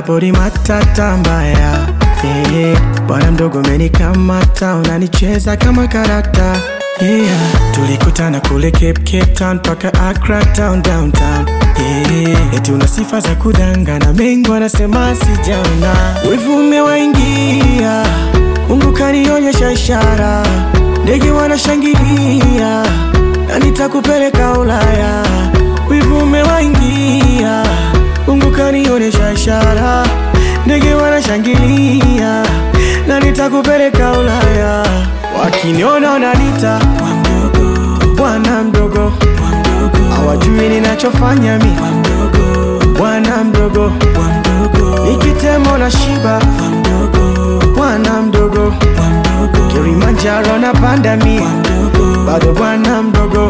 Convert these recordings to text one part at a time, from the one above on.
body matata mbaya. Bwana mdogo umenikamata, unanicheza kama karata. Tulikutana kule Cape Town paka Accra town downtown. Eti una sifa za kudangana, mengi wanasema sijaona. Wivu umewaingia, Mungu kanionyesha ishara. Ndege wanashangilia, na nitakupeleka Ulaya. Wivu umewaingia, Mungu kanionyesha ishara. Ndege wanashangilia, na nitakupeleka Ulaya. Wakiniona wananiita bwana mdogo, hawajui ninachofanya mi bwana mdogo. Nikitemo na shiba bwana mdogo, Kilimanjaro na panda mi bado bwana mdogo.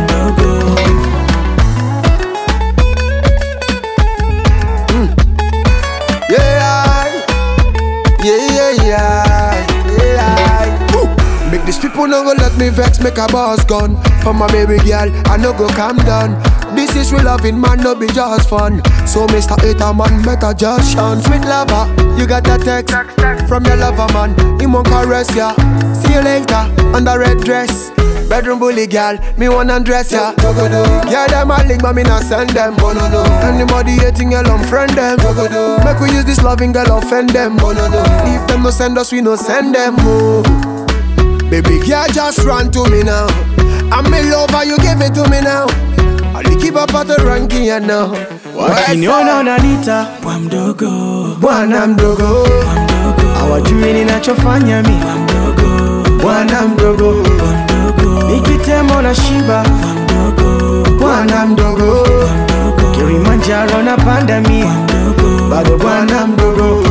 Make these people no go let me vex, make a boss gun. For my baby girl, I no go calm down. This is real loving, man, no be just fun. So Mr. Hater, man, better just shun. Sweet lover, you got that text from your lover, man. He won't caress ya. See you later, on the red dress. Bedroom bully girl, me wanna undress ya. Yeah, them a link, but me not send them. Anybody hating, girl, unfriend them. Make we use this loving girl, offend them. If them no send us, we no send them. Baby girl, just run to me now. I'm in love, you give it to me now. I'll keep up at the ranking, you know. Wakiniona wananiita bwana mdogo, hawajui ninachofanya mi bwana mdogo. Nikitemo na shiba bwana mdogo, Kilimanjaro na panda mi bado bwana mdogo.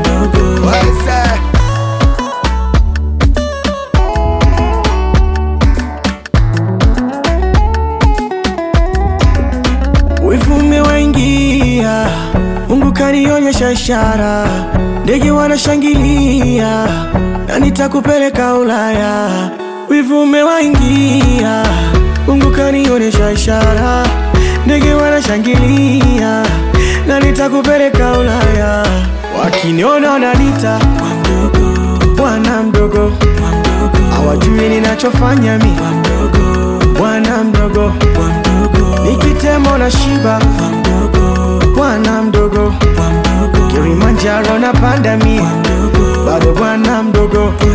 Wivu umewaingia, Mungu kanionyesha ishara. Ndege wanashangilia, na nitakupeleka Ulaya. Wivu umewaingia, Mungu kanionyesha ishara. Ndege wanashangilia, na nitakupeleka Ulaya. Wakiniona wananiita bwana mdogo, hawajui ninachofanya mi bwana mdogo. Nikitemo na shiba bwana mdogo, Kilimanjaro na panda mi bado bwana mdogo.